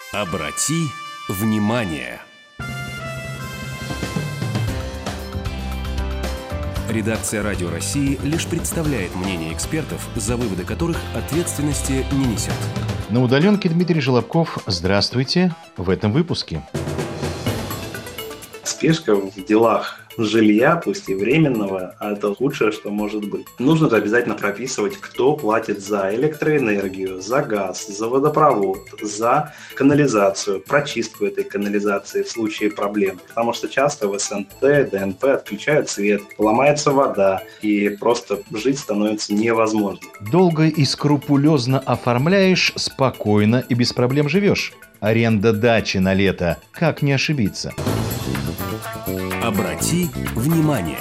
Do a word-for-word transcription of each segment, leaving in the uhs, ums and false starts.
Обрати внимание. Редакция «Радио России» лишь представляет мнение экспертов, за выводы которых ответственности не несет. На удаленке Дмитрий Желобков. Здравствуйте. В этом выпуске. Спешка в делах жилья, пусть и временного, а это худшее, что может быть. Нужно же обязательно прописывать, кто платит за электроэнергию, за газ, за водопровод, за канализацию, прочистку этой канализации в случае проблем. Потому что часто в эс эн тэ, дэ эн пэ отключают свет, ломается вода, и просто жить становится невозможно. Долго и скрупулезно оформляешь, спокойно и без проблем живешь. Аренда дачи на лето. Как не ошибиться? Обрати внимание.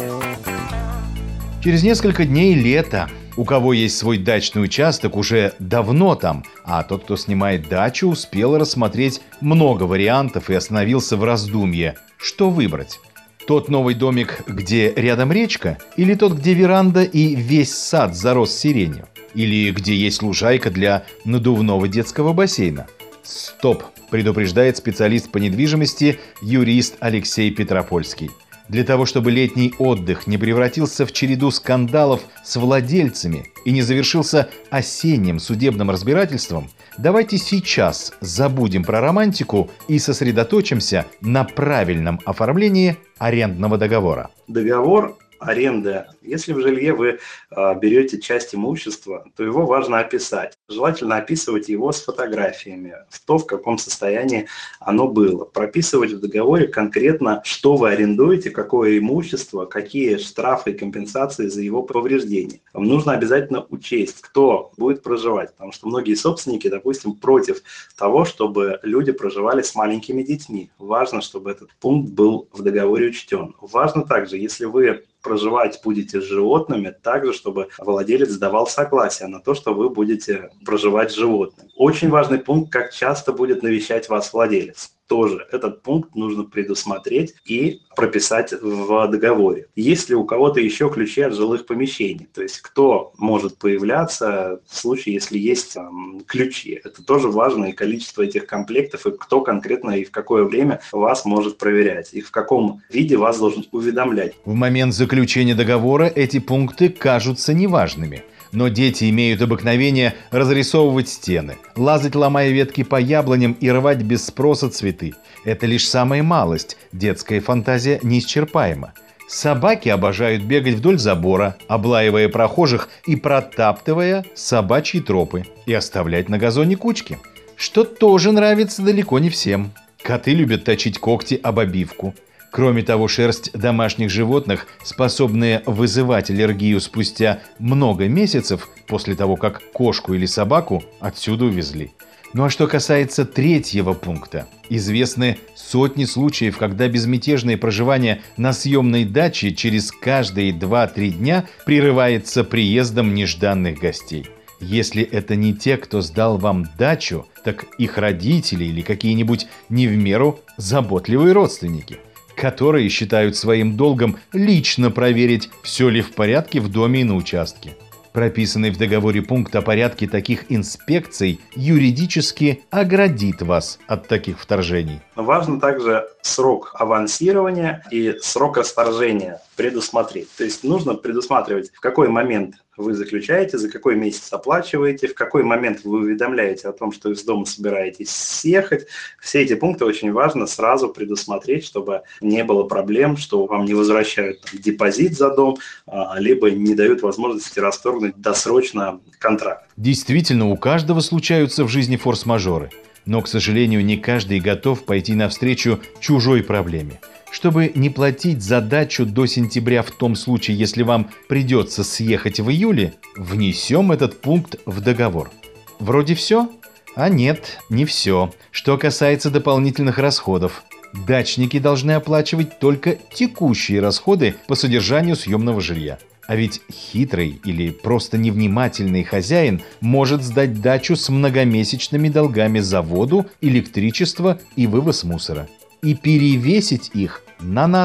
Через несколько дней лето. У кого есть свой дачный участок, уже давно там, а тот, кто снимает дачу, успел рассмотреть много вариантов и остановился в раздумье. Что выбрать? Тот новый домик, где рядом речка, или тот, где веранда и весь сад зарос сиренью? Или где есть лужайка для надувного детского бассейна? Стоп! Предупреждает специалист по недвижимости, юрист Алексей Петропольский. Для того, чтобы летний отдых не превратился в череду скандалов с владельцами и не завершился осенним судебным разбирательством, давайте сейчас забудем про романтику и сосредоточимся на правильном оформлении арендного договора. Договор аренды. Если в жилье вы а, берете часть имущества, то его важно описать. Желательно описывать его с фотографиями, в то, в каком состоянии оно было. Прописывать в договоре конкретно, что вы арендуете, какое имущество, какие штрафы и компенсации за его повреждения. Вам нужно обязательно учесть, кто будет проживать, потому что многие собственники, допустим, против того, чтобы люди проживали с маленькими детьми. Важно, чтобы этот пункт был в договоре учтен. Важно также, если вы проживать будете с животными, также, чтобы владелец давал согласие на то, что вы будете проживать с животным. Очень важный пункт, как часто будет навещать вас владелец. Тоже этот пункт нужно предусмотреть и прописать в договоре. Есть ли у кого-то еще ключи от жилых помещений? То есть кто может появляться в случае, если есть там, ключи? Это тоже важно, и количество этих комплектов, и кто конкретно и в какое время вас может проверять, и в каком виде вас должен уведомлять. В момент заключения договора эти пункты кажутся неважными. Но дети имеют обыкновение разрисовывать стены, лазать, ломая ветки по яблоням и рвать без спроса цветы. Это лишь самая малость, детская фантазия неисчерпаема. Собаки обожают бегать вдоль забора, облаивая прохожих и протаптывая собачьи тропы, и оставлять на газоне кучки. Что тоже нравится далеко не всем. Коты любят точить когти об обивку. Кроме того, шерсть домашних животных, способная вызывать аллергию спустя много месяцев после того, как кошку или собаку отсюда увезли. Ну а что касается третьего пункта, известны сотни случаев, когда безмятежное проживание на съемной даче через каждые два-три дня прерывается приездом нежданных гостей. Если это не те, кто сдал вам дачу, так их родители или какие-нибудь не в меру заботливые родственники, которые считают своим долгом лично проверить, все ли в порядке в доме и на участке. Прописанный в договоре пункт о порядке таких инспекций юридически оградит вас от таких вторжений. Важно также срок авансирования и срок расторжения предусмотреть. То есть нужно предусматривать, в какой момент вы заключаете, за какой месяц оплачиваете, в какой момент вы уведомляете о том, что из дома собираетесь съехать. Все эти пункты очень важно сразу предусмотреть, чтобы не было проблем, что вам не возвращают там, депозит за дом, либо не дают возможности расторгнуть досрочно контракт. Действительно, у каждого случаются в жизни форс-мажоры. Но, к сожалению, не каждый готов пойти навстречу чужой проблеме. Чтобы не платить за дачу до сентября в том случае, если вам придется съехать в июле, внесем этот пункт в договор. Вроде все? А нет, не все. Что касается дополнительных расходов. Дачники должны оплачивать только текущие расходы по содержанию съемного жилья. А ведь хитрый или просто невнимательный хозяин может сдать дачу с многомесячными долгами за воду, электричество и вывоз мусора. И перевесить их на нас.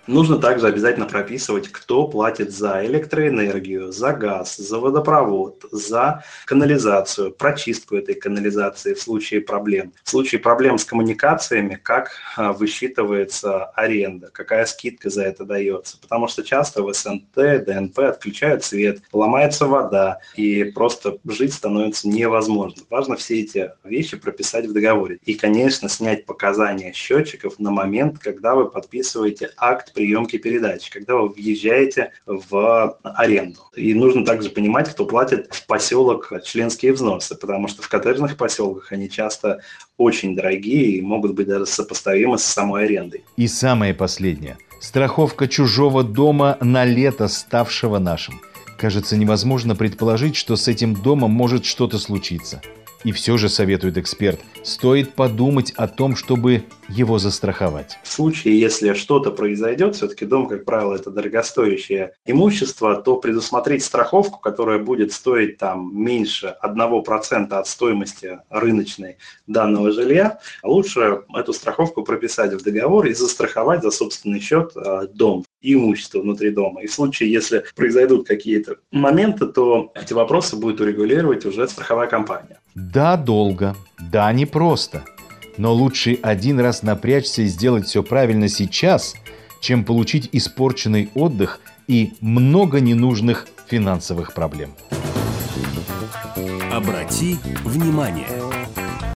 Нужно также обязательно прописывать, кто платит за электроэнергию, за газ, за водопровод, за канализацию, прочистку этой канализации в случае проблем. В случае проблем с коммуникациями, как высчитывается аренда, какая скидка за это дается. Потому что часто в эс эн тэ, дэ эн пэ отключают свет, ломается вода, и просто жить становится невозможно. Важно все эти вещи прописать в договоре. И, конечно, снять показания счетчиков на момент, когда вы подписываете акт приемки передачи, когда вы въезжаете в аренду. И нужно также понимать, кто платит в поселок членские взносы, потому что в коттеджных поселках они часто очень дорогие и могут быть даже сопоставимы с самой арендой. И самое последнее. Страховка чужого дома на лето, ставшего нашим. Кажется, невозможно предположить, что с этим домом может что-то случиться. И все же, советует эксперт, стоит подумать о том, чтобы его застраховать. В случае, если что-то произойдет, все-таки дом, как правило, это дорогостоящее имущество, то предусмотреть страховку, которая будет стоить там меньше одного процента от стоимости рыночной данного жилья, лучше эту страховку прописать в договор и застраховать за собственный счет дом и имущество внутри дома. И в случае, если произойдут какие-то моменты, то эти вопросы будет урегулировать уже страховая компания. Да, долго, да, непросто. Но лучше один раз напрячься и сделать все правильно сейчас, чем получить испорченный отдых и много ненужных финансовых проблем. Обрати внимание.